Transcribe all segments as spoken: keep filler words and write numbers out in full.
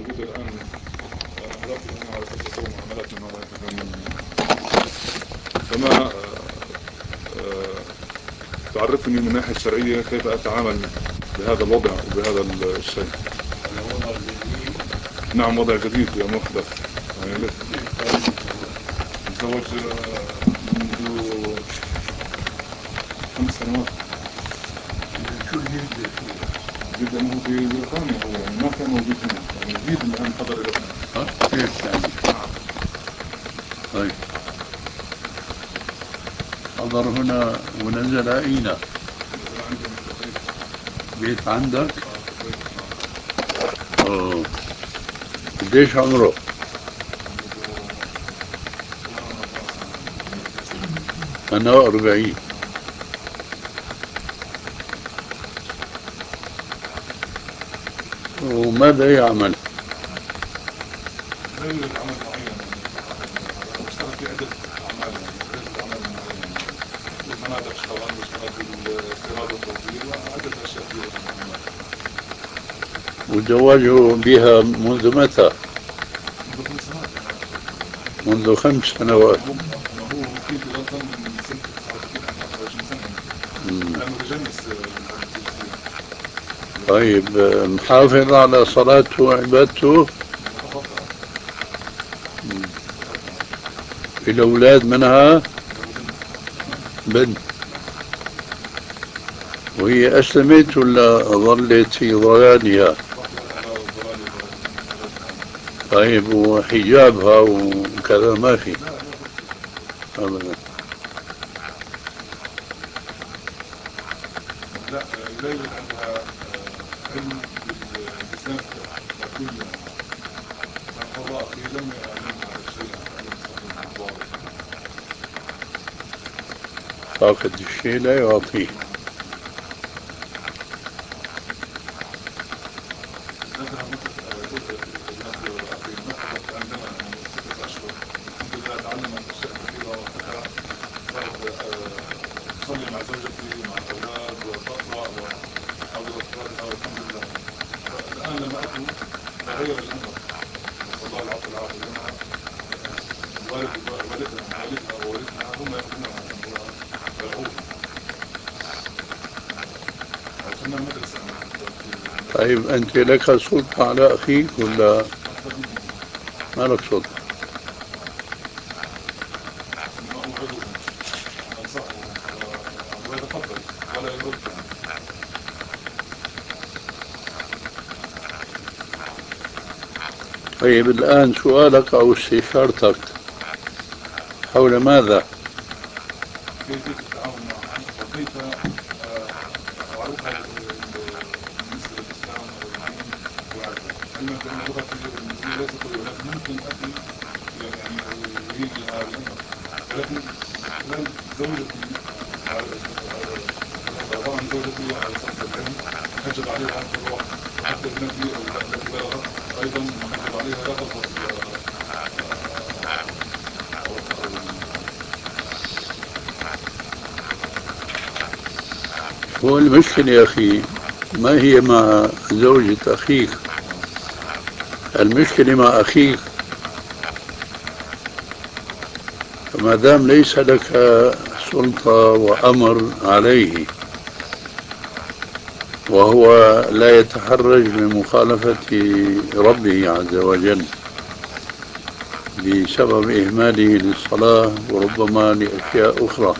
موجودة الآن أهدافي أنا على أساس أسوي معاملات مع يتكلمون، فما تعرفني من الناحية الشرعية كيف أتعامل بهذا الوضع وبهذا الشيء. الوضع الجديد؟ نعم وضع جديد يا محدث. يعني تزوج منذ خمس سنوات. شو الجديد فيه؟ جدا أنه في بريطانيا، هو يعني ما كان موجود هنا، يعني جديد الآن حضر إلى هنا. ها؟ كيف يعني؟ نعم. طيب حضر هنا ونزل أين؟ نزل عندنا في البيت. بيت عندك؟ آه في البيت. اه. قديش عمره؟ أنا أربعين. وماذا يعمل؟ لا يوجد عمل معين فقط، أنا بشتغل في عدة أعمال، يعني عدة أعمال معينة، بالمنابر اشتغل، بشتغل بالاستيراد والتصدير وعدة أشياء في عدة أعمال. وزواجه بها منذ متى؟ منذ خمس سنوات. منذ خمس سنوات. أما هو مقيم في لندن من سنة تسعة وستين، خمسة وعشرين سنة، كان متجنس الجنسية. طيب محافظ على صلاته وعبادته؟ متقطع. الأولاد منها؟ بنت. وهي أسلمت ولا ظلت في ضلالها؟ طيب وحجابها وكذا ما في؟ أبدا. لا لا يوجد عندها علم بالإسلام ككل، كان حراء في لم يعلمها هذا الشيء تعليم صحيح واضح. فاقد الشيء لا يعطيه. ذكر ابنة أخي مكثت عندنا يعني ستة أشهر، الحمد لله تعلمت أشياء كثيرة وحتى صارت تصلي مع زوجتي مع الأولاد وتقرأ وحافظت قراءتها والحمد لله. فالآن لما أتوا تغير الأمر، نسأل الله العفو والعافية، لأن الوالد والدها والدها ووالدها هم يخدمونها ويرعوها، وكنا مدرسة. طيب أنت لك سلطة على أخيك ولا ما لك سلطة؟ إنما أوعظه وأنصحه ويتقبل ولا يرد. طيب الآن سؤالك أو استشارتك حول ماذا؟ كيفية التعامل معها وكيف أعرفها بالنسبة للإسلام أو الدين وعرفه، علما بأن لغتي الإنجليزية ليست قوية، ولكن ممكن أخي يعني يبين لي هذا الأمر. ولكن هل زوجتي طبعا زوجتي على أساس العلم محجب عليها تروح، وحتى ابنتي التي بلغت أيضا محجب عليها لا تظهر عورتها. هو المشكلة يا أخي ما هي مع زوجة أخيك، المشكلة مع أخيك. فما دام ليس لك سلطة وأمر عليه وهو لا يتحرج من مخالفة ربه عز وجل بسبب إهماله للصلاة وربما لأشياء أخرى،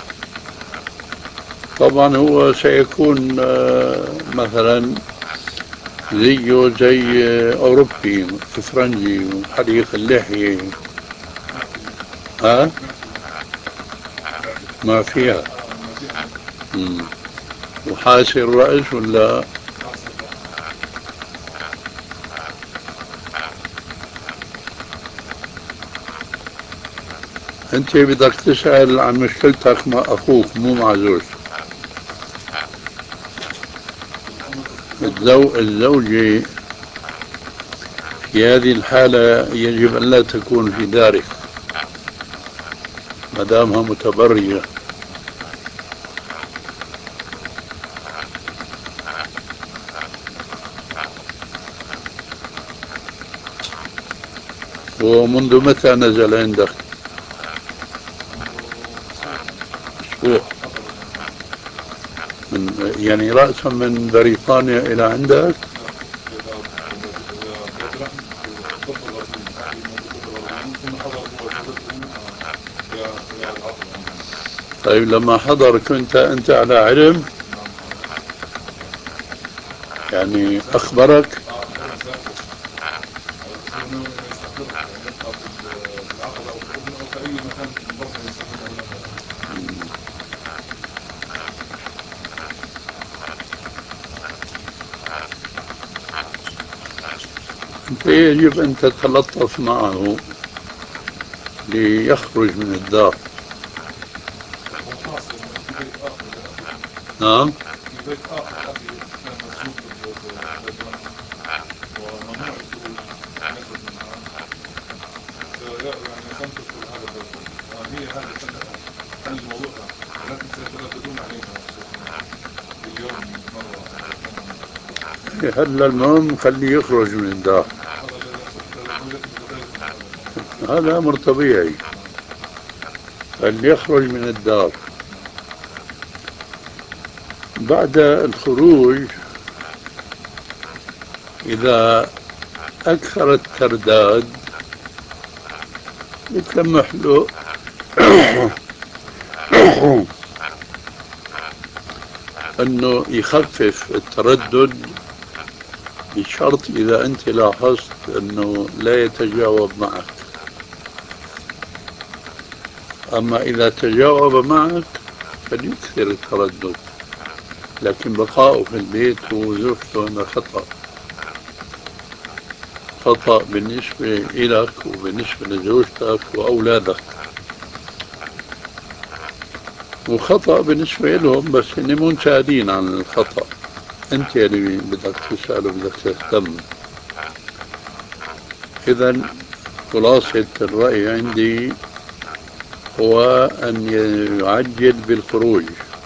طبعا هو سيكون مثلا زيه زي أوروبي فرنجي حليق اللحية. ها؟ ما فيها. مم. وحاسي الرأس ولا؟ أنت بدك تسأل عن مشكلتك مع أخوك مو مع زوجتك. الزو... الزوجة في هذه الحالة يجب أن لا تكون في دارك ما دامها متبرجة. ومنذ متى نزل عندك؟ أسبوع. من يعني رأسا من بريطانيا إلى عندك؟ طيب لما حضر كنت أنت على علم؟ يعني أخبرك؟ أنت يجب أن تتلطف معه ليخرج من الدار. نعم. في بيت آخر أخي كان مسجون بالبلدان وممنوع الخروج نجد منها يعني لم تدخل هذا البلد. هي هذا حل الموضوع ولكن سيترددون عليها في اليوم مرة. هلا المهم خليه يخرج من الدار. هذا أمر طبيعي. خليه يخرج من الدار. بعد الخروج إذا أكثر الترداد يتلمح له أنه يخفف التردد بشرط إذا أنت لاحظت أنه لا يتجاوب معك. أما إذا تجاوب معك فليكثر التردد، لكن بقاؤه في البيت وزوجته هذا خطأ. خطأ بالنسبة إلك وبالنسبة لزوجتك وأولادك، وخطأ بالنسبة لهم، بس هن مو شاهدين عن الخطأ. أنت اللي بدك تسأل وبدك تهتم. إذا خلاصة الرأي عندي هو أن يعجل بالخروج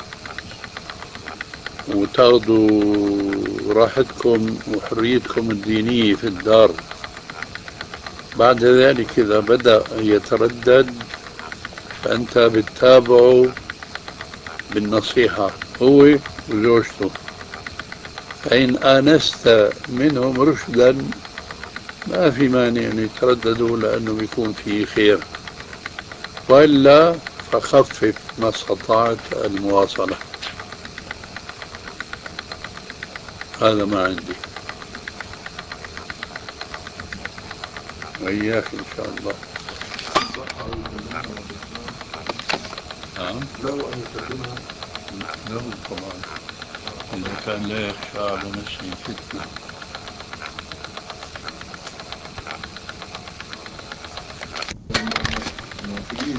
وتاخذوا راحتكم وحريتكم الدينية في الدار. بعد ذلك إذا بدأ يتردد فأنت بتتابعه بالنصيحة هو وزوجته، فإن آنست منهم رشدا ما في مانع أن يترددوا لأنه بيكون فيه خير، وإلا فخفف ما استطعت المواصلة. هذا ما عندي. وإياك إن شاء الله. نعم. له أن يكلمها. له طبعا، إذا كان لا يخشى على نفسه فتنة.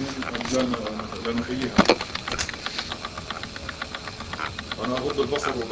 أنا أغض البصر